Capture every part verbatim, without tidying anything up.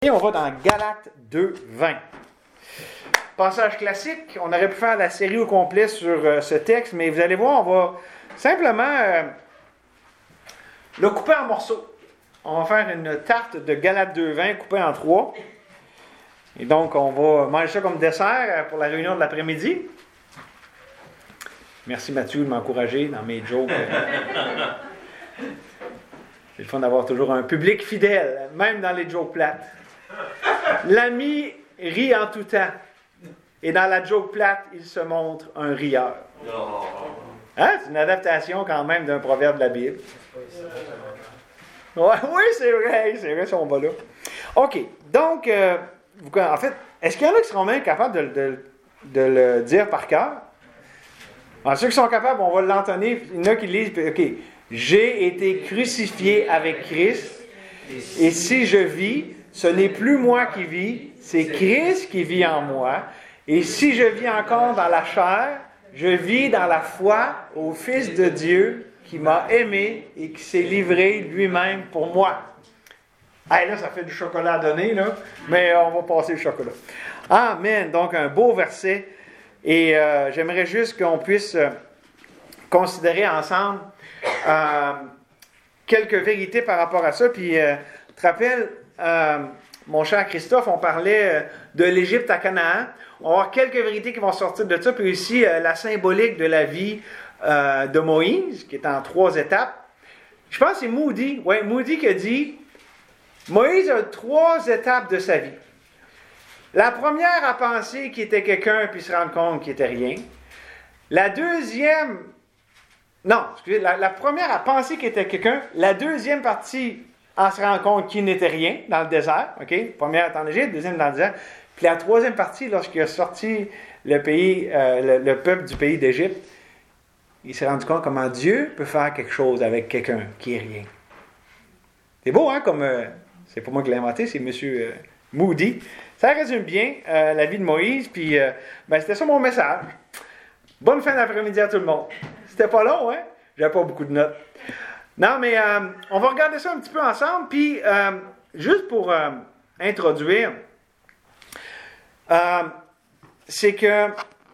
Et on va dans Galates deux, vingt. Passage classique, on aurait pu faire la série au complet sur euh, ce texte, mais vous allez voir, on va simplement euh, le couper en morceaux. On va faire une tarte de Galates deux, vingt coupée en trois. Et donc, on va manger ça comme dessert pour la réunion de l'après-midi. Merci Mathieu de m'encourager dans mes jokes. C'est le fun d'avoir toujours un public fidèle, même dans les jokes plates. L'ami rit en tout temps. Et dans la joke plate, il se montre un rieur. Hein? C'est une adaptation quand même d'un proverbe de la Bible. Ouais, oui, c'est vrai, c'est vrai, si on va là. OK, donc, euh, en fait, est-ce qu'il y en a qui seront même capables de, de, de le dire par cœur? Alors, ceux qui sont capables, on va l'entonner. Il y en a qui lisent, OK. J'ai été crucifié avec Christ, et si je vis, ce n'est plus moi qui vis, c'est Christ qui vit en moi. Et si je vis encore dans la chair, je vis dans la foi au Fils de Dieu qui m'a aimé et qui s'est livré lui-même pour moi. Hey, là, ça fait du chocolat à donner, là, mais on va passer le chocolat. Amen. Donc, un beau verset. Et euh, j'aimerais juste qu'on puisse euh, considérer ensemble euh, quelques vérités par rapport à ça. Puis, euh, tu te rappelles, euh, mon cher Christophe, on parlait de l'Égypte à Canaan. On va avoir quelques vérités qui vont sortir de ça. Puis aussi, euh, la symbolique de la vie euh, de Moïse, qui est en trois étapes. Je pense que c'est Moody. Oui, Moody qui a dit, Moïse a trois étapes de sa vie. La première à penser qu'il était quelqu'un, puis se rendre compte qu'il n'était rien. La deuxième... Non, excusez, la, la première à penser qu'il était quelqu'un. La deuxième partie, en se rendre compte qu'il n'était rien dans le désert. OK? Première est en Égypte, deuxième dans le désert. Puis la troisième partie, lorsqu'il a sorti le pays, euh, le, le peuple du pays d'Égypte, il s'est rendu compte comment Dieu peut faire quelque chose avec quelqu'un qui est rien. C'est beau, hein? Comme euh, c'est pas moi qui l'ai inventé, c'est M. Euh, Moody. Ça résume bien euh, la vie de Moïse, puis euh, ben, c'était ça mon message. Bonne fin d'après-midi à tout le monde. C'était pas long, hein? J'avais pas beaucoup de notes. Non, mais euh, on va regarder ça un petit peu ensemble, puis euh, juste pour euh, introduire, euh, c'est que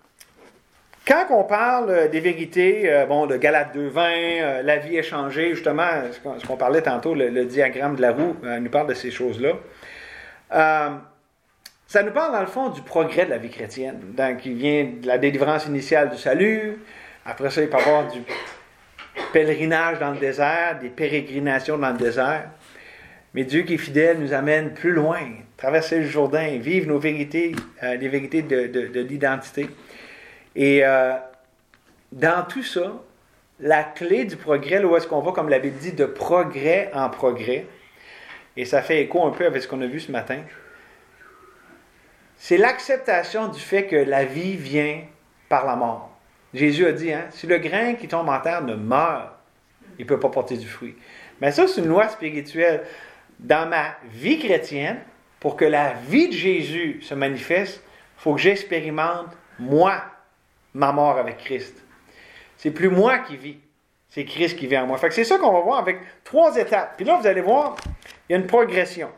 quand on parle des vérités, euh, bon, de Galates deux vingt, euh, la vie est changée, justement, ce qu'on, ce qu'on parlait tantôt, le, le diagramme de la roue, euh, nous parle de ces choses-là. Euh, ça nous parle, dans le fond, du progrès de la vie chrétienne, donc, qui vient de la délivrance initiale du salut. Après ça, il peut y avoir du pèlerinage dans le désert, des pérégrinations dans le désert. Mais Dieu qui est fidèle nous amène plus loin, traverser le Jourdain, vivre nos vérités, euh, les vérités de, de, de l'identité. Et euh, dans tout ça, la clé du progrès, là où est-ce qu'on va, comme la Bible dit, de progrès en progrès, et ça fait écho un peu avec ce qu'on a vu ce matin, c'est l'acceptation du fait que la vie vient par la mort. Jésus a dit, hein, si le grain qui tombe en terre ne meurt, il ne peut pas porter du fruit. Mais ça, c'est une loi spirituelle. Dans ma vie chrétienne, pour que la vie de Jésus se manifeste, il faut que j'expérimente, moi, ma mort avec Christ. C'est plus moi qui vis, c'est Christ qui vit en moi. Fait que c'est ça qu'on va voir avec trois étapes. Puis là, vous allez voir, il y a une progression.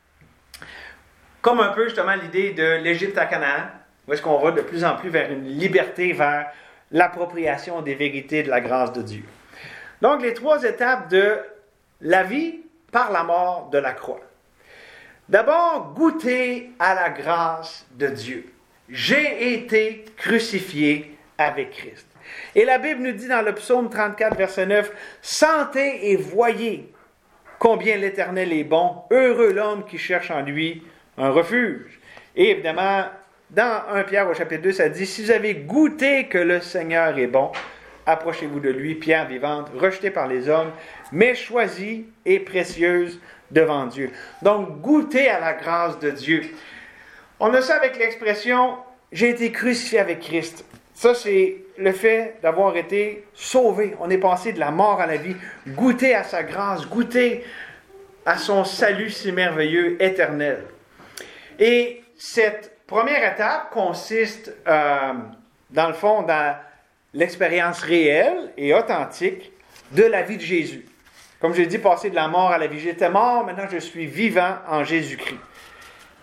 Comme un peu, justement, l'idée de l'Égypte à Canaan, où est-ce qu'on va de plus en plus vers une liberté, vers l'appropriation des vérités de la grâce de Dieu. Donc, les trois étapes de la vie par la mort de la croix. D'abord, goûter à la grâce de Dieu. J'ai été crucifié avec Christ. Et la Bible nous dit dans le psaume trente-quatre, verset neuf, « Sentez et voyez combien l'Éternel est bon, heureux l'homme qui cherche en lui un refuge. » Et évidemment, dans premier Pierre au chapitre deux, ça dit, « Si vous avez goûté que le Seigneur est bon, approchez-vous de lui, pierre vivante, rejetée par les hommes, mais choisie et précieuse devant Dieu. » Donc, goûter à la grâce de Dieu. On a ça avec l'expression « J'ai été crucifié avec Christ ». Ça, c'est le fait d'avoir été sauvé. On est passé de la mort à la vie. Goûter à sa grâce, goûter à son salut si merveilleux, éternel. Et cette première étape consiste, euh, dans le fond, dans l'expérience réelle et authentique de la vie de Jésus. Comme je l'ai dit, passer de la mort à la vie. J'étais mort, maintenant je suis vivant en Jésus-Christ.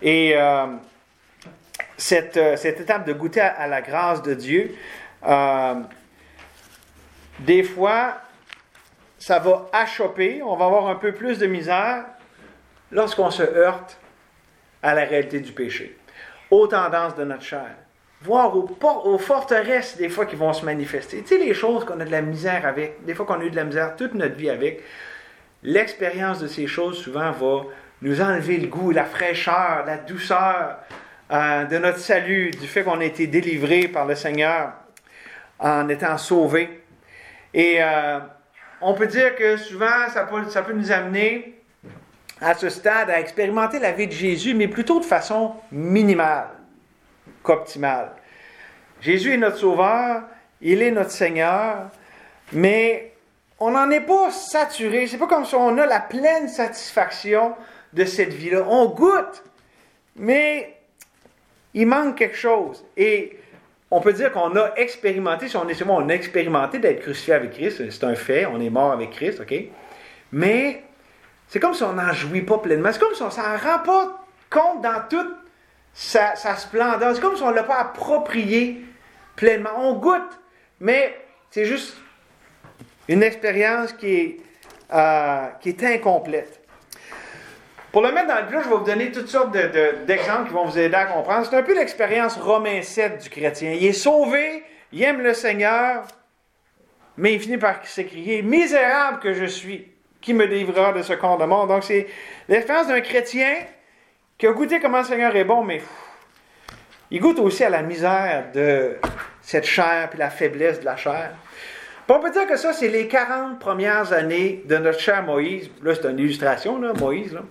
Et euh, cette, euh, cette étape de goûter à, à la grâce de Dieu, euh, des fois, ça va achopper, on va avoir un peu plus de misère lorsqu'on se heurte à la réalité du péché, aux tendances de notre chair, voire aux, aux forteresses des fois qui vont se manifester. Tu sais, les choses qu'on a de la misère avec, des fois qu'on a eu de la misère toute notre vie avec, l'expérience de ces choses souvent va nous enlever le goût, la fraîcheur, la douceur euh, de notre salut, du fait qu'on a été délivré par le Seigneur en étant sauvé. Et euh, on peut dire que souvent, ça peut, ça peut nous amener à ce stade à expérimenter la vie de Jésus, mais plutôt de façon minimale qu'optimale. Jésus est notre Sauveur, il est notre Seigneur, mais on n'en est pas saturé. C'est pas comme si on a la pleine satisfaction de cette vie-là. On goûte, mais il manque quelque chose. Et on peut dire qu'on a expérimenté, si on est souvent, on a expérimenté d'être crucifié avec Christ. C'est un fait, on est mort avec Christ, OK? Mais c'est comme si on n'en jouit pas pleinement. C'est comme si on ne s'en rend pas compte dans toute sa, sa splendeur. C'est comme si on ne l'a pas approprié pleinement. On goûte, mais c'est juste une expérience qui est, euh, qui est incomplète. Pour le mettre dans le plat, je vais vous donner toutes sortes de, de, d'exemples qui vont vous aider à comprendre. C'est un peu l'expérience Romains sept du chrétien. Il est sauvé, il aime le Seigneur, mais il finit par s'écrier « Misérable que je suis, qui me délivrera de ce corps de mort ?» Donc c'est l'expérience d'un chrétien qui a goûté comment le Seigneur est bon, mais pff, il goûte aussi à la misère de cette chair puis la faiblesse de la chair. Puis on peut dire que ça, c'est les quarante premières années de notre cher Moïse. Là, c'est une illustration, là, Moïse, là.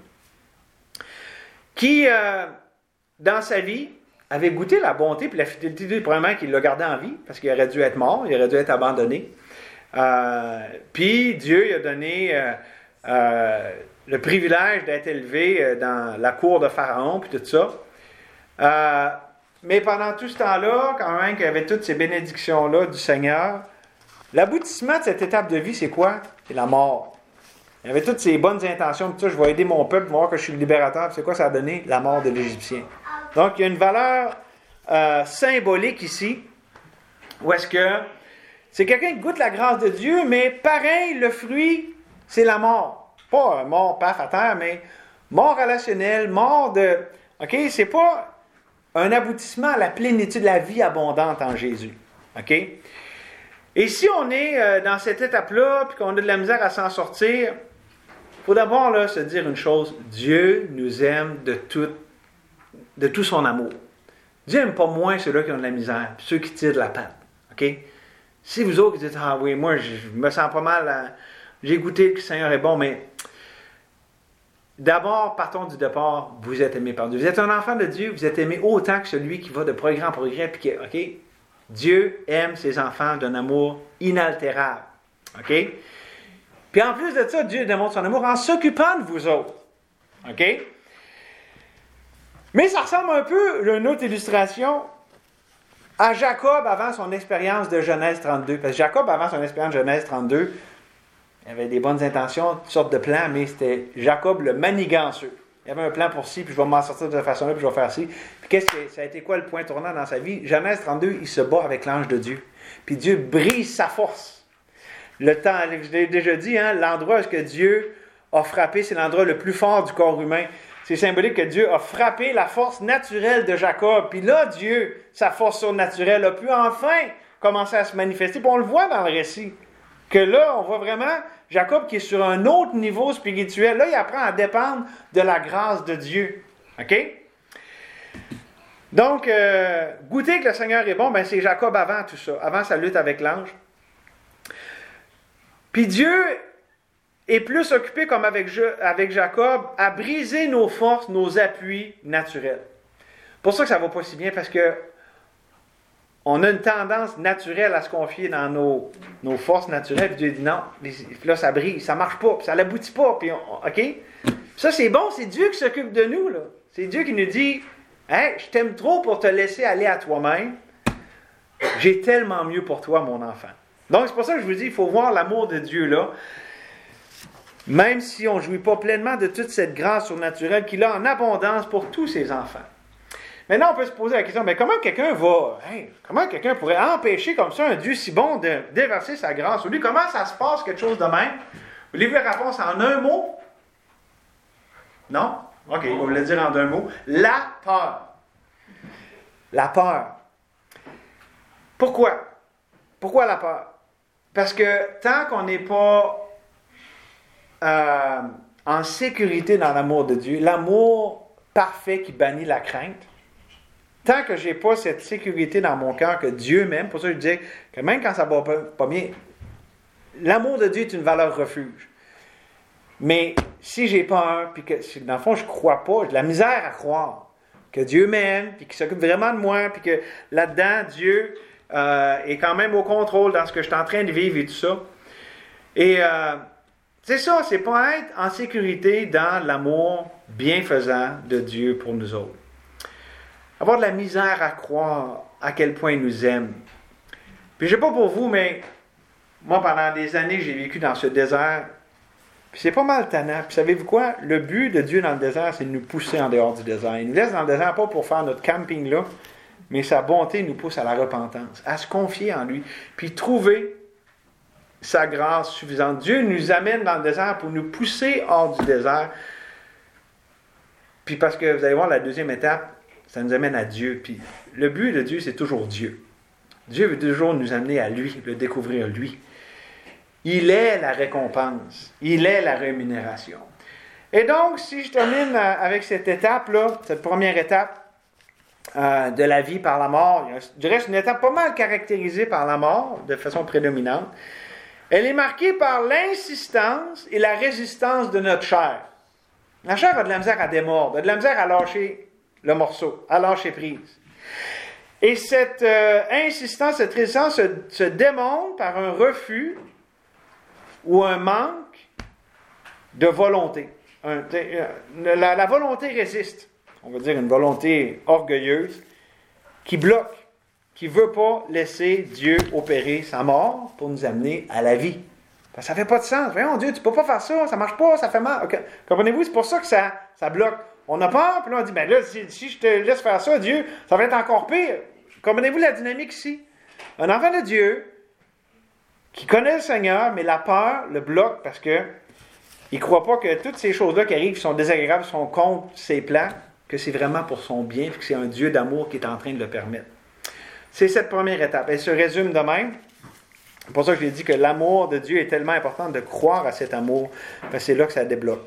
Qui, euh, dans sa vie, avait goûté la bonté et la fidélité de Dieu, probablement qu'il l'a gardé en vie, parce qu'il aurait dû être mort, il aurait dû être abandonné. Euh, puis Dieu il a donné euh, euh, le privilège d'être élevé dans la cour de Pharaon, puis tout ça. Euh, mais pendant tout ce temps-là, quand même, qu'il y avait toutes ces bénédictions-là du Seigneur, l'aboutissement de cette étape de vie, c'est quoi? C'est la mort. Il y avait toutes ces bonnes intentions, tout ça, je vais aider mon peuple, voir que je suis le libérateur. Puis c'est quoi ça a donné? La mort de l'Égyptien. Donc, il y a une valeur euh, symbolique ici, où est-ce que c'est quelqu'un qui goûte la grâce de Dieu, mais pareil, le fruit, c'est la mort. Pas mort, paf, à terre, mais mort relationnelle, mort de... OK? C'est pas un aboutissement à la plénitude de la vie abondante en Jésus. OK? Et si on est euh, dans cette étape-là, puis qu'on a de la misère à s'en sortir, il faut d'abord là, se dire une chose, Dieu nous aime de tout, de tout son amour. Dieu n'aime pas moins ceux-là qui ont de la misère, puis ceux qui tirent de la patte. OK? Si vous autres qui dites, ah oui, moi je me sens pas mal, à... j'ai goûté que le Seigneur est bon, mais d'abord, partons du départ, vous êtes aimé par Dieu. Vous êtes un enfant de Dieu, vous êtes aimé autant que celui qui va de progrès en progrès, puis qui, OK? Dieu aime ses enfants d'un amour inaltérable. OK? Puis en plus de ça, Dieu démontre son amour en s'occupant de vous autres. OK? Mais ça ressemble un peu, une autre illustration, à Jacob avant son expérience de Genèse trente-deux. Parce que Jacob, avant son expérience de Genèse trente-deux, il avait des bonnes intentions, toutes sortes de plans, mais c'était Jacob le maniganceux. Il y avait un plan pour ci, puis je vais m'en sortir de cette façon-là, puis je vais faire ci. Puis qu'est-ce que ça a été quoi le point tournant dans sa vie? Genèse trente-deux, il se bat avec l'ange de Dieu. Puis Dieu brise sa force. Le temps, je l'ai déjà dit, hein, l'endroit où Dieu a frappé, c'est l'endroit le plus fort du corps humain. C'est symbolique que Dieu a frappé la force naturelle de Jacob. Puis là, Dieu, sa force surnaturelle, a pu enfin commencer à se manifester. Puis on le voit dans le récit. Que là, on voit vraiment Jacob qui est sur un autre niveau spirituel. Là, il apprend à dépendre de la grâce de Dieu. OK? Donc, euh, goûter que le Seigneur est bon, ben c'est Jacob avant tout ça, avant sa lutte avec l'ange. Puis Dieu est plus occupé, comme avec, avec Jacob, à briser nos forces, nos appuis naturels. C'est pour ça que ça ne va pas si bien, parce que on a une tendance naturelle à se confier dans nos, nos forces naturelles. Puis Dieu dit non, puis là ça brise, ça ne marche pas, puis ça n'aboutit pas. Puis on, OK? Ça c'est bon, c'est Dieu qui s'occupe de nous. Là. C'est Dieu qui nous dit hey, je t'aime trop pour te laisser aller à toi-même. J'ai tellement mieux pour toi, mon enfant. Donc c'est pour ça que je vous dis, il faut voir l'amour de Dieu là. même si on ne jouit pas pleinement de toute cette grâce surnaturelle qu'il a en abondance pour tous ses enfants. Maintenant, on peut se poser la question, mais comment quelqu'un va, hey, comment quelqu'un pourrait empêcher comme ça un Dieu si bon de déverser sa grâce sur lui? Comment ça se passe, quelque chose de même? Vous voulez la réponse en un mot? Non? OK, on va vous le dire en deux mots. La peur. La peur. Pourquoi? Pourquoi la peur? Parce que tant qu'on n'est pas euh, en sécurité dans l'amour de Dieu, l'amour parfait qui bannit la crainte, tant que je n'ai pas cette sécurité dans mon cœur que Dieu m'aime, pour ça je dis que même quand ça ne va pas, pas bien, l'amour de Dieu est une valeur refuge. Mais si j'ai peur, puis que dans le fond je ne crois pas, j'ai de la misère à croire que Dieu m'aime, puis qu'il s'occupe vraiment de moi, puis que là-dedans, Dieu euh, est quand même au contrôle dans ce que je suis en train de vivre et tout ça. Et euh, c'est ça, c'est pas être en sécurité dans l'amour bienfaisant de Dieu pour nous autres. Avoir de la misère à croire à quel point il nous aime. Puis je ne sais pas pour vous, mais moi, pendant des années, j'ai vécu dans ce désert. Puis c'est pas mal tannant. Puis savez-vous quoi? Le but de Dieu dans le désert, c'est de nous pousser en dehors du désert. Il nous laisse dans le désert pas pour faire notre camping là, mais sa bonté nous pousse à la repentance, à se confier en lui, puis trouver sa grâce suffisante. Dieu nous amène dans le désert pour nous pousser hors du désert. Puis parce que vous allez voir, la deuxième étape, ça nous amène à Dieu. Puis le but de Dieu, c'est toujours Dieu. Dieu veut toujours nous amener à lui, le découvrir lui. Il est la récompense. Il est la rémunération. Et donc, si je termine avec cette étape-là, cette première étape euh, de la vie par la mort, je dirais que c'est une étape pas mal caractérisée par la mort, de façon prédominante. Elle est marquée par l'insistance et la résistance de notre chair. La chair a de la misère à démordre, a de la misère à lâcher le morceau, à lâcher prise. Et cette euh, insistance, cette résistance se, se démontre par un refus ou un manque de volonté. Un, la, la volonté résiste. On va dire une volonté orgueilleuse qui bloque, qui ne veut pas laisser Dieu opérer sa mort pour nous amener à la vie. Parce que ça ne fait pas de sens. Voyons, Dieu, tu ne peux pas faire ça, ça ne marche pas, ça fait mal. Okay. Comprenez-vous? C'est pour ça que ça, ça bloque. On a peur, puis là on dit, ben là, si, si je te laisse faire ça, Dieu, ça va être encore pire. Comprenez-vous la dynamique ici? Un enfant de Dieu qui connaît le Seigneur, mais la peur le bloque parce que il ne croit pas que toutes ces choses-là qui arrivent, qui sont désagréables, sont contre ses plans, que c'est vraiment pour son bien, puis que c'est un Dieu d'amour qui est en train de le permettre. C'est cette première étape. Elle se résume de même. C'est pour ça que je l'ai dit que l'amour de Dieu est tellement important de croire à cet amour, parce que c'est là que ça débloque.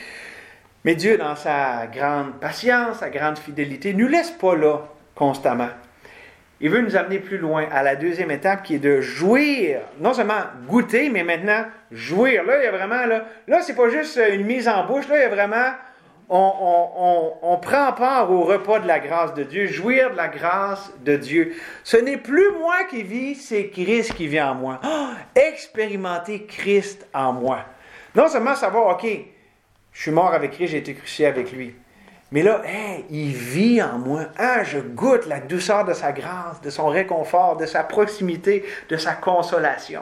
Mais Dieu, dans sa grande patience, sa grande fidélité, ne nous laisse pas là constamment. Il veut nous amener plus loin, à la deuxième étape qui est de jouir, non seulement goûter, mais maintenant jouir. Là, il y a vraiment, là, là c'est pas juste une mise en bouche, là, il y a vraiment, on, on, on, on prend part au repas de la grâce de Dieu, jouir de la grâce de Dieu. Ce n'est plus moi qui vis, c'est Christ qui vit en moi. Oh, expérimenter Christ en moi. Non seulement savoir, OK, je suis mort avec Christ, j'ai été crucifié avec lui. Mais là, hey, il vit en moi. Ah, je goûte la douceur de sa grâce, de son réconfort, de sa proximité, de sa consolation.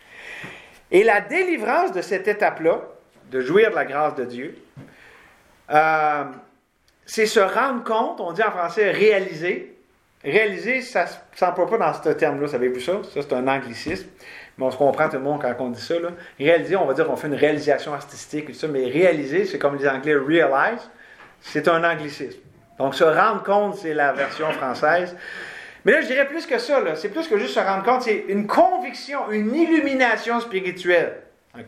Et la délivrance de cette étape-là, de jouir de la grâce de Dieu, euh, c'est se rendre compte, on dit en français réaliser. Réaliser, ça ne s'emploie pas dans ce terme-là, savez-vous ça? Ça, c'est un anglicisme. Mais on se comprend tout le monde quand on dit ça. Là. Réaliser, on va dire qu'on fait une réalisation artistique, et tout ça, mais réaliser, c'est comme les Anglais realize. C'est un anglicisme. Donc, se rendre compte, c'est la version française. Mais là, je dirais plus que ça. Là. C'est plus que juste se rendre compte. C'est une conviction, une illumination spirituelle. OK?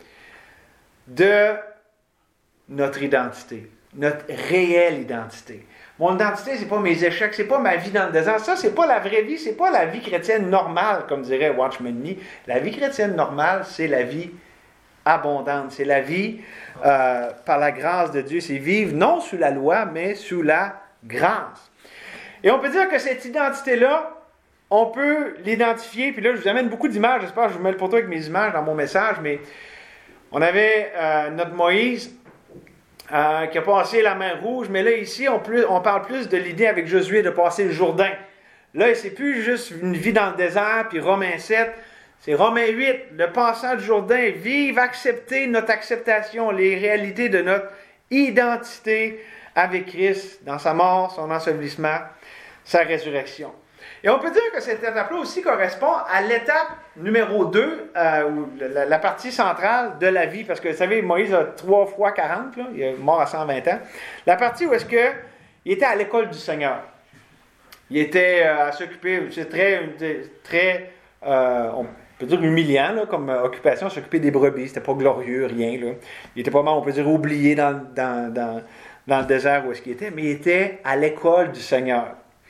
De notre identité. Notre réelle identité. Mon identité, c'est pas mes échecs, c'est pas ma vie dans le désert. Ça, c'est pas la vraie vie, c'est pas la vie chrétienne normale, comme dirait Watchman Nee. La vie chrétienne normale, c'est la vie abondante. C'est la vie euh, par la grâce de Dieu. C'est vivre non sous la loi, mais sous la grâce. Et on peut dire que cette identité-là, on peut l'identifier. Puis là, je vous amène beaucoup d'images. J'espère que je vous mets le poteau avec mes images dans mon message. Mais on avait euh, notre Moïse euh, qui a passé la mer Rouge. Mais là, ici, on, plus, on parle plus de l'idée avec Josué de passer le Jourdain. Là, c'est plus juste une vie dans le désert, puis Romains sept. C'est Romains huit, le passant du Jourdain, vive, accepter notre acceptation, les réalités de notre identité avec Christ, dans sa mort, son ensevelissement, sa résurrection. Et on peut dire que cette étape-là aussi correspond à l'étape numéro deux, euh, ou la, la partie centrale de la vie, parce que vous savez, Moïse a trois fois quarante, là, il est mort à cent vingt ans. La partie où est-ce que il était à l'école du Seigneur. Il était euh, à s'occuper, c'est très, très euh, on peut dire humiliant là, comme euh, occupation, s'occuper des brebis, c'était pas glorieux, rien. Là. Il était pas mal, on peut dire, oublié dans, dans, dans, dans le désert où est-ce qu'il était, mais il était à l'école du Seigneur.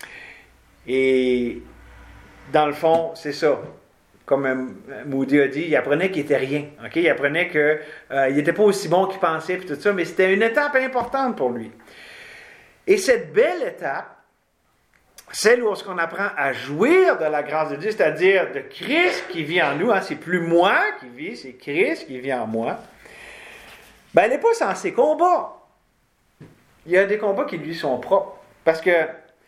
Et dans le fond, c'est ça. Comme Moody a dit, il apprenait qu'il n'était rien. Okay? Il apprenait qu'il euh, n'était pas aussi bon qu'il pensait, et tout ça, mais c'était une étape importante pour lui. Et cette belle étape, celle où on apprend à jouir de la grâce de Dieu, c'est-à-dire de Christ qui vit en nous, hein, c'est plus moi qui vis, c'est Christ qui vit en moi, ben elle n'est pas sans ses combats. Il y a des combats qui lui sont propres. Parce que,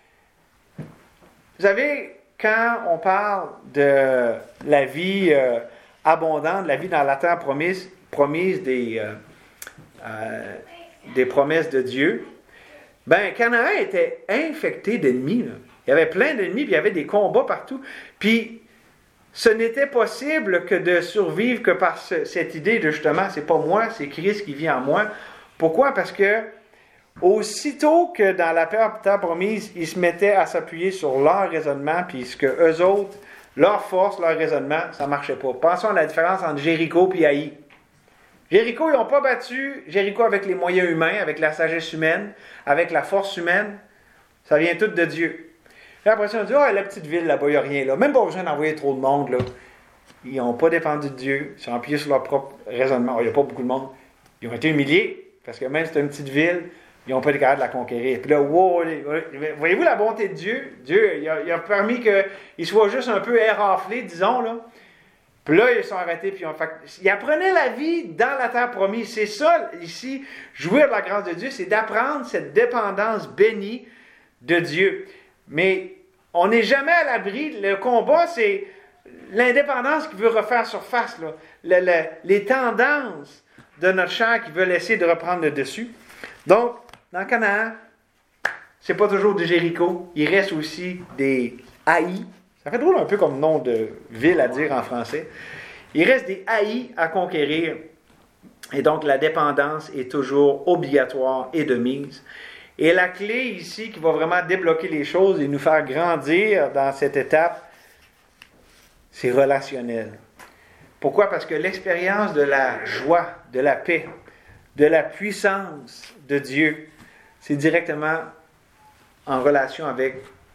vous savez, quand on parle de la vie euh, abondante, la vie dans la terre promise, promise des, euh, euh, des promesses de Dieu, ben Canaan était infecté d'ennemis. Là. Il y avait plein d'ennemis, puis il y avait des combats partout. Puis, ce n'était possible que de survivre que par ce, cette idée de justement, c'est pas moi, c'est Christ qui vit en moi. Pourquoi? Parce que aussitôt que dans la terre promise, ils se mettaient à s'appuyer sur leur raisonnement, puis ce que eux autres, leur force, leur raisonnement, ça ne marchait pas. Pensons à la différence entre Jéricho et Haï. Jéricho, ils n'ont pas battu Jéricho avec les moyens humains, avec la sagesse humaine, avec la force humaine. Ça vient tout de Dieu. Puis après ça, on dit, ah, oh, la petite ville, là-bas, il n'y a rien. Là. Même pas besoin d'envoyer trop de monde. Là. Ils n'ont pas dépendu de Dieu. Ils sont appuyés sur leur propre raisonnement. Oh, il n'y a pas beaucoup de monde. Ils ont été humiliés, parce que même si c'est une petite ville, ils n'ont pas été capables de la conquérir. Puis là, wow, voyez-vous la bonté de Dieu? Dieu, il a, il a permis qu'ils soient juste un peu éraflés, disons, là. Puis là, ils sont arrêtés, puis ils ont fait... Ils apprenaient la vie dans la terre promise. C'est ça, ici, jouir de la grâce de Dieu, c'est d'apprendre cette dépendance bénie de Dieu. Mais on n'est jamais à l'abri. Le combat, c'est l'indépendance qui veut refaire surface, là. Le, le, les tendances de notre chair qui veulent essayer de reprendre le dessus. Donc, dans Canaan, c'est pas toujours des Jéricho. Il reste aussi des Haï. Ça fait drôle un peu comme nom de ville à dire en français. Il reste des haïs à conquérir. Et donc, la dépendance est toujours obligatoire et de mise. Et la clé ici qui va vraiment débloquer les choses et nous faire grandir dans cette étape, c'est relationnel. Pourquoi? Parce que l'expérience de la joie, de la paix, de la puissance de Dieu, c'est directement en relation avec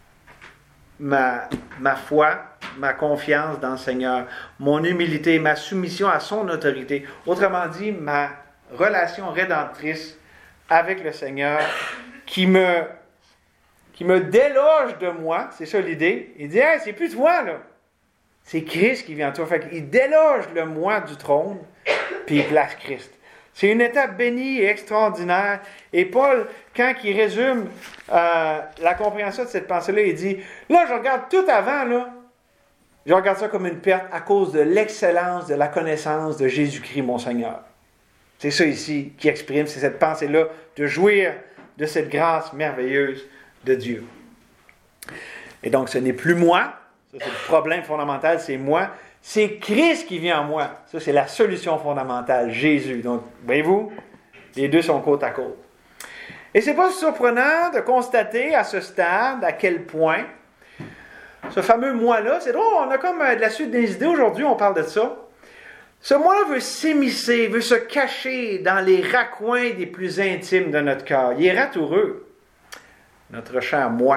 Ma, ma foi, ma confiance dans le Seigneur, mon humilité, ma soumission à son autorité. Autrement dit, ma relation rédemptrice avec le Seigneur qui me, qui me déloge de moi. C'est ça l'idée. Il dit, hey, c'est plus toi, là. C'est Christ qui vient en toi. Fait qu'il déloge le moi du trône, puis il place Christ. C'est une étape bénie et extraordinaire. Et Paul, quand il résume euh, la compréhension de cette pensée-là, il dit, là, je regarde tout avant, là, je regarde ça comme une perte à cause de l'excellence de la connaissance de Jésus-Christ, mon Seigneur. C'est ça ici qui exprime, c'est cette pensée-là de jouir de cette grâce merveilleuse de Dieu. Et donc, ce n'est plus moi, ça c'est le problème fondamental, c'est moi. C'est Christ qui vient en moi. Ça, c'est la solution fondamentale, Jésus. Donc, voyez-vous, les deux sont côte à côte. Et c'est pas surprenant de constater à ce stade à quel point ce fameux moi-là, c'est drôle, on a comme de la suite des idées aujourd'hui, on parle de ça. Ce moi-là veut s'immiscer, veut se cacher dans les raccoins des plus intimes de notre cœur. Il est ratoureux, notre cher moi.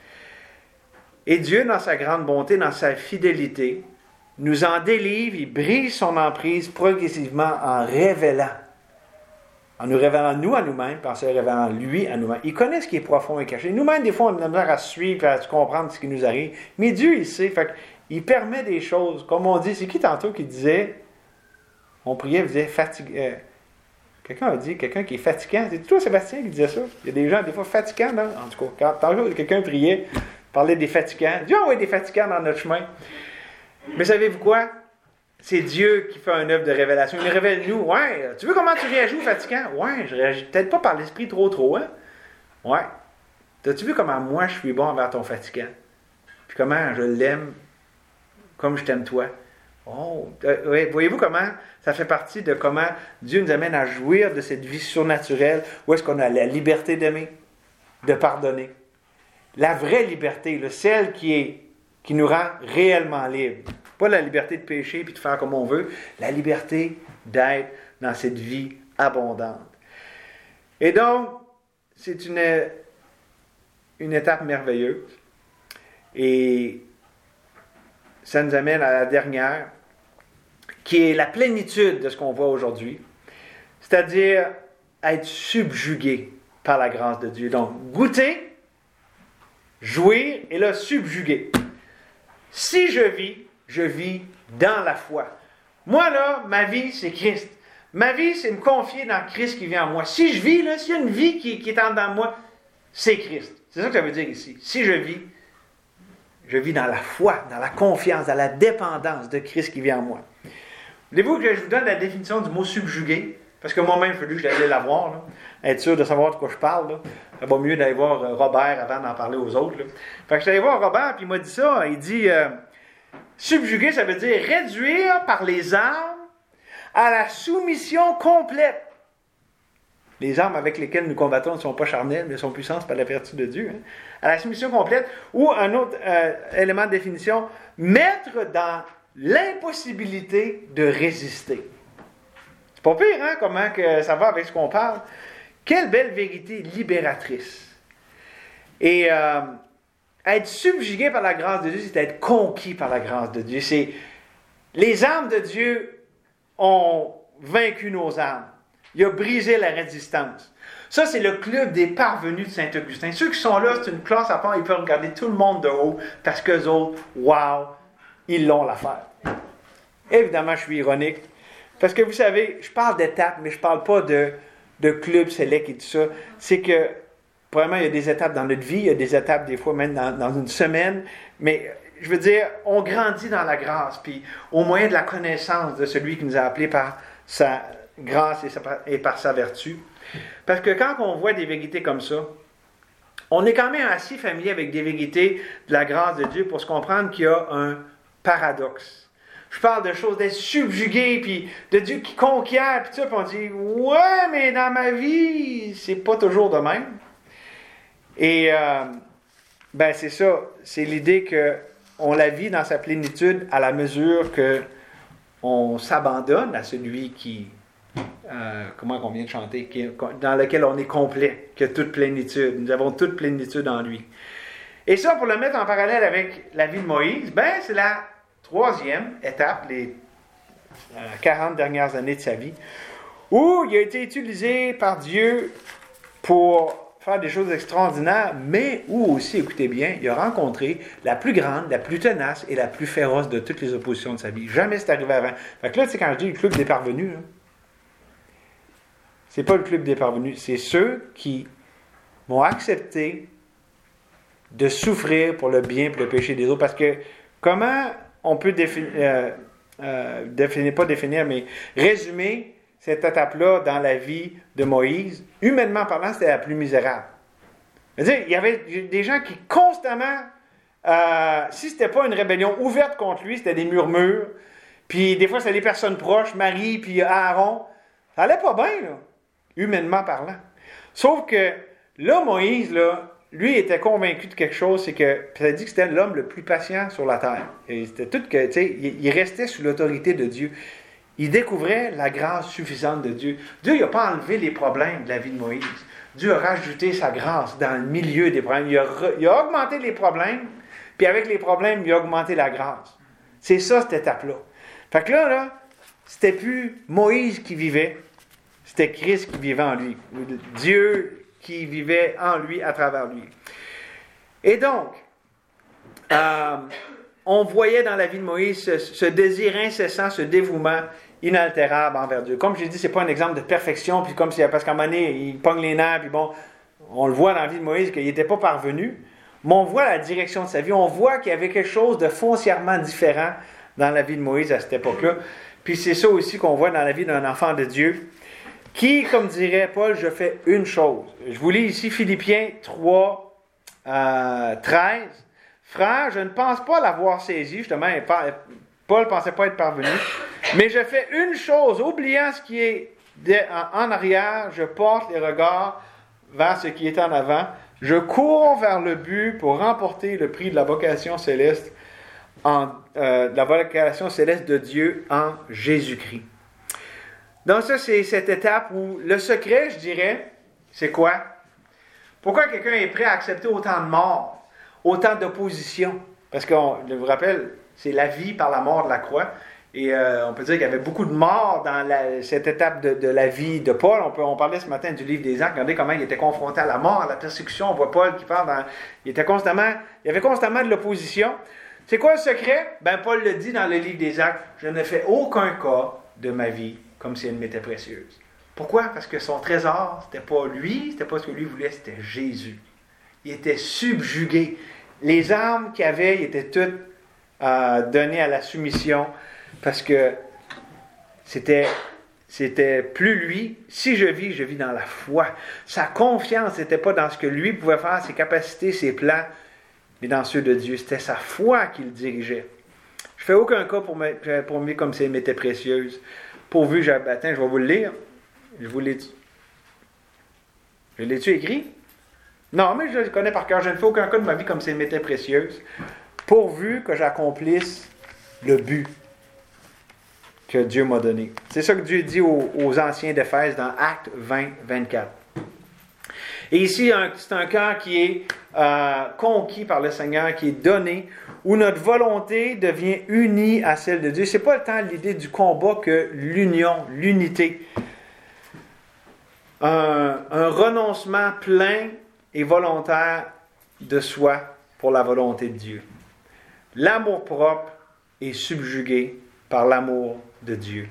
Et Dieu, dans sa grande bonté, dans sa fidélité, nous en délivre, il brise son emprise progressivement en révélant, en nous révélant nous à nous-mêmes, puis en se révélant lui à nous-mêmes. Il connaît ce qui est profond et caché. Nous-mêmes, des fois, on a de la misère à suivre, à comprendre ce qui nous arrive. Mais Dieu, il sait. Fait qu'il permet des choses. Comme on dit, c'est qui tantôt qui disait, on priait, il disait, fatigué. Euh, quelqu'un a dit, quelqu'un qui est fatigant. C'est toi, Sébastien, qui disait ça. Il y a des gens, des fois, fatigants, là. En tout cas, quand tantôt, quelqu'un priait, parlait des fatigants. Dieu a envoyé des fatigants dans notre chemin. Mais savez-vous quoi? c'est Dieu qui fait une œuvre de révélation. Il révèle nous. Ouais, tu veux comment tu réagis au fatigant? Ouais, je réagis peut-être pas par l'esprit trop trop, hein? Ouais. T'as-tu vu comment moi je suis bon envers ton fatigant? Puis comment je l'aime comme je t'aime toi? Oh, euh, ouais, voyez-vous comment ça fait partie de comment Dieu nous amène à jouir de cette vie surnaturelle où est-ce qu'on a la liberté d'aimer, de pardonner. La vraie liberté, là, celle qui, est, qui nous rend réellement libres. Pas la liberté de pécher puis de faire comme on veut, la liberté d'être dans cette vie abondante. Et donc, c'est une, une étape merveilleuse. Et ça nous amène à la dernière, qui est la plénitude de ce qu'on voit aujourd'hui, c'est-à-dire être subjugué par la grâce de Dieu. Donc, goûter, jouir, et là, subjuguer. Si je vis, je vis dans la foi. Moi, là, ma vie, c'est Christ. Ma vie, c'est me confier dans Christ qui vient en moi. Si je vis, là, s'il y a une vie qui, qui est en dedans de moi, c'est Christ. C'est ça que ça veut dire ici. Si je vis, je vis dans la foi, dans la confiance, dans la dépendance de Christ qui vient en moi. Voulez-vous que je vous donne la définition du mot subjugué? Parce que moi-même, il fallu que j'aille la voir, là, être sûr de savoir de quoi je parle. Là. Ça va mieux d'aller voir Robert avant d'en parler aux autres. Là. Fait que je suis allé voir Robert, puis il m'a dit ça. Il dit, euh, subjuguer, ça veut dire réduire par les armes à la soumission complète. Les armes avec lesquelles nous combattons ne sont pas charnelles, mais sont puissantes par la vertu de Dieu. Hein. À la soumission complète, ou un autre euh, élément de définition, mettre dans l'impossibilité de résister. C'est pas pire, hein, comment que ça va avec ce qu'on parle. Quelle belle vérité libératrice. Et euh, être subjugué par la grâce de Dieu, c'est être conquis par la grâce de Dieu. C'est les armes de Dieu ont vaincu nos armes. Il a brisé la résistance. Ça, c'est le club des parvenus de Saint-Augustin. Ceux qui sont là, c'est une classe à part, ils peuvent regarder tout le monde de haut parce qu'eux autres, wow, ils l'ont l'affaire. Évidemment, je suis ironique. Parce que vous savez, je parle d'étapes, mais je ne parle pas de, de club select et tout ça. C'est que, vraiment, il y a des étapes dans notre vie, il y a des étapes, des fois, même dans, dans une semaine. Mais, je veux dire, on grandit dans la grâce, puis au moyen de la connaissance de celui qui nous a appelés par sa grâce et, sa, et par sa vertu. Parce que quand on voit des vérités comme ça, on est quand même assez familier avec des vérités de la grâce de Dieu pour se comprendre qu'il y a un paradoxe. Je parle de choses d'être subjugué, puis de Dieu qui conquiert, puis tout ça, puis on dit, ouais, mais dans ma vie, c'est pas toujours de même. Et, euh, ben c'est ça, c'est l'idée qu'on la vit dans sa plénitude à la mesure qu'on s'abandonne à celui qui, euh, comment on vient de chanter, qui, dans lequel on est complet, qui a toute plénitude. Nous avons toute plénitude en lui. Et ça, pour le mettre en parallèle avec la vie de Moïse, ben c'est la troisième étape, les euh, quarante dernières années de sa vie, où il a été utilisé par Dieu pour faire des choses extraordinaires, mais où aussi, écoutez bien, il a rencontré la plus grande, la plus tenace et la plus féroce de toutes les oppositions de sa vie. Jamais c'est arrivé avant. Fait que là, tu sais, quand je dis le club des parvenus, là, c'est pas le club des parvenus, c'est ceux qui vont accepter de souffrir pour le bien et pour le péché des autres. Parce que comment on peut définir, euh, euh, définir, pas définir, mais résumer cette étape-là dans la vie de Moïse, humainement parlant, c'était la plus misérable. C'est-à-dire, il y avait des gens qui constamment, euh, si c'était pas une rébellion ouverte contre lui, c'était des murmures, puis des fois c'était des personnes proches, Marie puis Aaron, ça allait pas bien, là, humainement parlant. Sauf que là, Moïse, là, lui était convaincu de quelque chose, c'est que ça dit que c'était l'homme le plus patient sur la terre. Et c'était tout que, tu sais, il, il restait sous l'autorité de Dieu. Il découvrait la grâce suffisante de Dieu. Dieu n'a pas enlevé les problèmes de la vie de Moïse. Dieu a rajouté sa grâce dans le milieu des problèmes. Il a, il a augmenté les problèmes, puis avec les problèmes, il a augmenté la grâce. C'est ça, cette étape-là. Fait que là, là, c'était plus Moïse qui vivait, c'était Christ qui vivait en lui. Dieu qui vivait en lui, à travers lui. Et donc, euh, on voyait dans la vie de Moïse ce, ce désir incessant, ce dévouement inaltérable envers Dieu. Comme je l'ai dit, c'est pas un exemple de perfection, puis comme si, parce qu'à un moment donné, il pogne les nerfs, puis bon, on le voit dans la vie de Moïse qu'il n'était pas parvenu, mais on voit la direction de sa vie, on voit qu'il y avait quelque chose de foncièrement différent dans la vie de Moïse à cette époque-là. Puis c'est ça aussi qu'on voit dans la vie d'un enfant de Dieu, qui, comme dirait Paul, je fais une chose. Je vous lis ici Philippiens trois, euh, treize. Frère, je ne pense pas l'avoir saisi, justement, Paul ne pensait pas être parvenu, mais je fais une chose, oubliant ce qui est en arrière, je porte les regards vers ce qui est en avant, je cours vers le but pour remporter le prix de la vocation céleste, en, euh, de la vocation céleste de Dieu en Jésus-Christ. Donc ça, c'est cette étape où le secret, je dirais, c'est quoi? Pourquoi quelqu'un est prêt à accepter autant de morts, autant d'opposition? Parce que, je vous rappelle, c'est la vie par la mort de la croix. Et euh, on peut dire qu'il y avait beaucoup de morts dans la, cette étape de, de la vie de Paul. On, peut, on parlait ce matin du livre des Actes. Regardez comment il était confronté à la mort, à la persécution. On voit Paul qui parle dans... Il, était constamment, il y avait constamment de l'opposition. C'est quoi le secret? Ben, Paul le dit dans le livre des Actes. Je ne fais aucun cas de ma vie comme si elle m'était précieuse. Pourquoi? Parce que son trésor, c'était pas lui, c'était pas ce que lui voulait, c'était Jésus. Il était subjugué. Les armes qu'il avait, il étaient toutes euh, données à la soumission parce que c'était, c'était plus lui. Si je vis, je vis dans la foi. Sa confiance n'était pas dans ce que lui pouvait faire, ses capacités, ses plans, mais dans ceux de Dieu. C'était sa foi qui le dirigeait. Je fais aucun cas pour me, pour me comme si elle m'était précieuse. Pourvu, attends, je vais vous le lire. Je vous l'ai dit. Je l'ai-tu écrit? Non, mais je le connais par cœur. Je ne fais aucun cas de ma vie comme si elle m'était précieuse. Pourvu que j'accomplisse le but que Dieu m'a donné. C'est ça que Dieu dit aux, aux anciens d'Éphèse dans Actes vingt, vingt-quatre. Et ici, un, c'est un cœur qui est euh, conquis par le Seigneur, qui est donné, où notre volonté devient unie à celle de Dieu. Ce n'est pas tant l'idée du combat que l'union, l'unité. Un, un renoncement plein et volontaire de soi pour la volonté de Dieu. L'amour-propre est subjugué par l'amour de Dieu.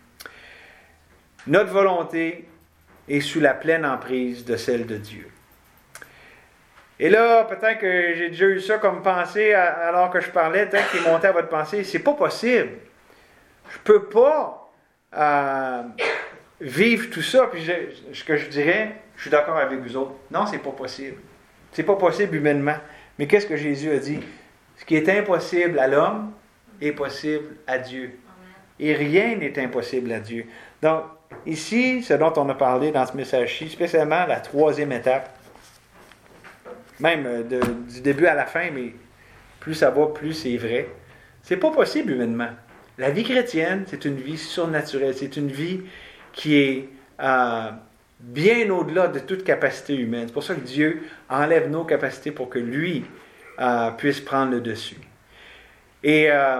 Notre volonté est sous la pleine emprise de celle de Dieu. Et là, peut-être que j'ai déjà eu ça comme pensée alors que je parlais, peut-être qu'il est monté à votre pensée, c'est pas possible. Je peux pas euh, vivre tout ça, puis je, ce que je dirais, je suis d'accord avec vous autres. Non, c'est pas possible. C'est pas possible humainement. Mais qu'est-ce que Jésus a dit? Ce qui est impossible à l'homme est possible à Dieu. Et rien n'est impossible à Dieu. Donc, ici, ce dont on a parlé dans ce message-ci, spécialement la troisième étape, même de, du début à la fin, mais plus ça va, plus c'est vrai. C'est pas possible humainement. La vie chrétienne, c'est une vie surnaturelle. C'est une vie qui est euh, bien au-delà de toute capacité humaine. C'est pour ça que Dieu enlève nos capacités pour que lui euh, puisse prendre le dessus. Et euh,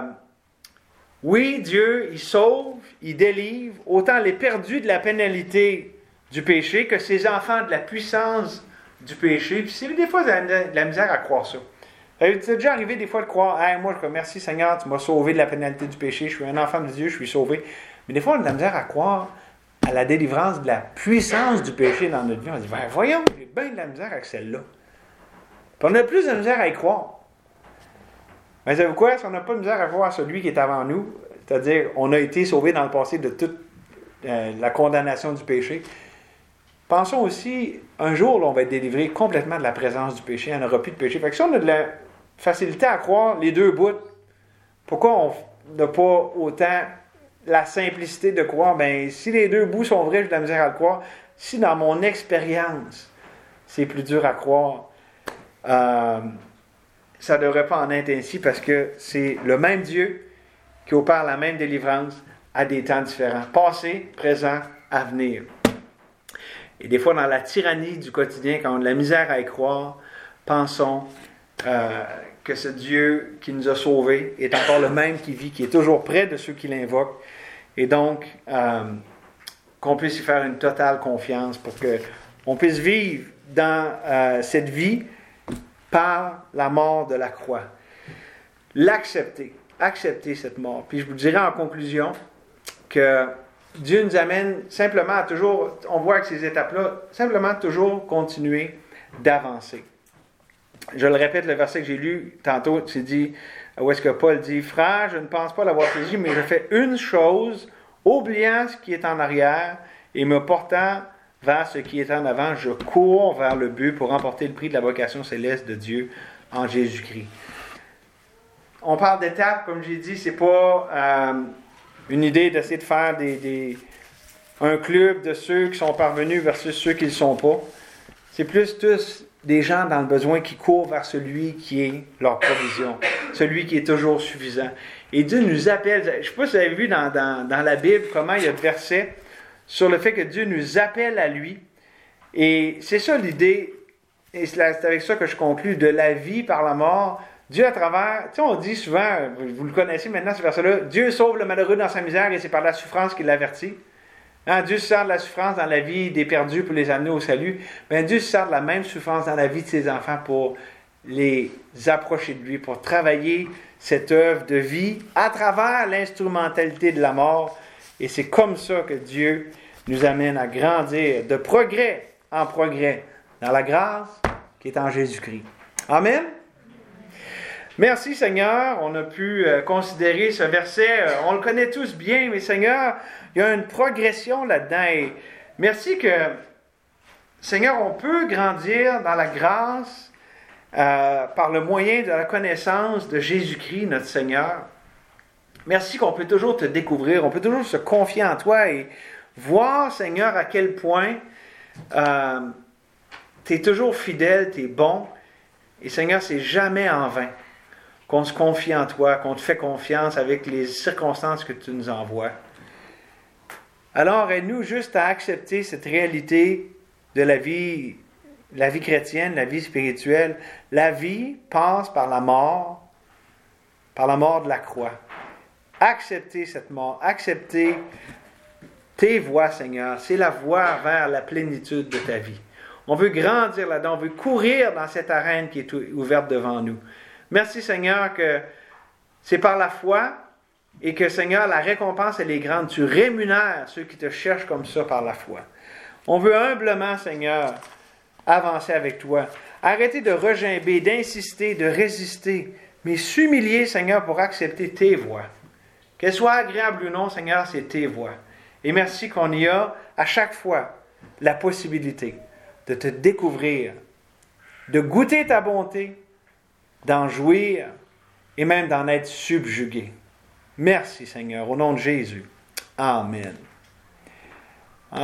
oui, Dieu, il sauve, il délivre autant les perdus de la pénalité du péché que ses enfants de la puissance du péché. Puis c'est des fois de la, de la misère à croire ça. C'est déjà arrivé des fois de croire, hey, moi je remercie Seigneur, tu m'as sauvé de la pénalité du péché, je suis un enfant de Dieu, je suis sauvé. Mais des fois on a de la misère à croire à la délivrance de la puissance du péché dans notre vie. On se dit, ben, voyons, j'ai bien de la misère avec celle-là. Puis on a plus de misère à y croire. Mais savez-vous quoi? Si on n'a pas de misère à croire à celui qui est avant nous, c'est-à-dire on a été sauvé dans le passé de toute euh, la condamnation du péché, pensons aussi, un jour, là, on va être délivré complètement de la présence du péché. Il n'y en aura plus de péché. Fait que si on a de la facilité à croire les deux bouts, pourquoi on n'a pas autant la simplicité de croire? Ben, si les deux bouts sont vrais, j'ai de la misère à le croire. Si dans mon expérience, c'est plus dur à croire, euh, ça ne devrait pas en être ainsi parce que c'est le même Dieu qui opère la même délivrance à des temps différents. Passé, présent, avenir. Et des fois, dans la tyrannie du quotidien, quand on a de la misère à y croire, pensons euh, que ce Dieu qui nous a sauvés est encore le même qui vit, qui est toujours près de ceux qui l'invoquent. Et donc, euh, qu'on puisse y faire une totale confiance pour qu'on puisse vivre dans euh, cette vie par la mort de la croix. L'accepter. Accepter cette mort. Puis je vous dirais en conclusion que Dieu nous amène simplement à toujours, on voit que ces étapes-là, simplement toujours continuer d'avancer. Je le répète, le verset que j'ai lu tantôt, c'est dit, où est-ce que Paul dit, « Frère, je ne pense pas l'avoir saisi, mais je fais une chose, oubliant ce qui est en arrière et me portant vers ce qui est en avant, je cours vers le but pour remporter le prix de la vocation céleste de Dieu en Jésus-Christ. » On parle d'étapes, comme j'ai dit, c'est pas euh, une idée d'essayer de faire des, des, un club de ceux qui sont parvenus versus ceux qui ne le sont pas. C'est plus tous des gens dans le besoin qui courent vers celui qui est leur provision, celui qui est toujours suffisant. Et Dieu nous appelle, je ne sais pas si vous avez vu dans, dans, dans la Bible comment il y a de versets sur le fait que Dieu nous appelle à lui. Et c'est ça l'idée, et c'est avec ça que je conclus, de la vie par la mort. Dieu à travers, tu sais, on dit souvent, vous le connaissez maintenant ce verset-là, Dieu sauve le malheureux dans sa misère et c'est par la souffrance qu'il l'avertit. Hein, Dieu se sert de la souffrance dans la vie des perdus pour les amener au salut. Bien, Dieu se sert de la même souffrance dans la vie de ses enfants pour les approcher de lui, pour travailler cette œuvre de vie à travers l'instrumentalité de la mort. Et c'est comme ça que Dieu nous amène à grandir de progrès en progrès dans la grâce qui est en Jésus-Christ. Amen. Merci Seigneur, on a pu euh, considérer ce verset, euh, on le connaît tous bien, mais Seigneur, il y a une progression là-dedans. Et merci que, Seigneur, on peut grandir dans la grâce euh, par le moyen de la connaissance de Jésus-Christ, notre Seigneur. Merci qu'on peut toujours te découvrir, on peut toujours se confier en toi et voir, Seigneur, à quel point euh, tu es toujours fidèle, tu es bon. Et Seigneur, c'est jamais en vain qu'on se confie en toi, qu'on te fait confiance avec les circonstances que tu nous envoies. Alors, aide-nous juste à accepter cette réalité de la vie, la vie chrétienne, la vie spirituelle. La vie passe par la mort, par la mort de la croix. Accepter cette mort, accepter tes voies, Seigneur. C'est la voie vers la plénitude de ta vie. On veut grandir là-dedans, on veut courir dans cette arène qui est ouverte devant nous. Merci Seigneur que c'est par la foi et que Seigneur, la récompense elle est grande. Tu rémunères ceux qui te cherchent comme ça par la foi. On veut humblement, Seigneur, avancer avec toi. Arrêter de regimber, d'insister, de résister, mais s'humilier, Seigneur, pour accepter tes voies. Qu'elles soient agréables ou non, Seigneur, c'est tes voies. Et merci qu'on y a à chaque fois la possibilité de te découvrir, de goûter ta bonté, d'en jouir et même d'en être subjugué. Merci Seigneur, au nom de Jésus. Amen.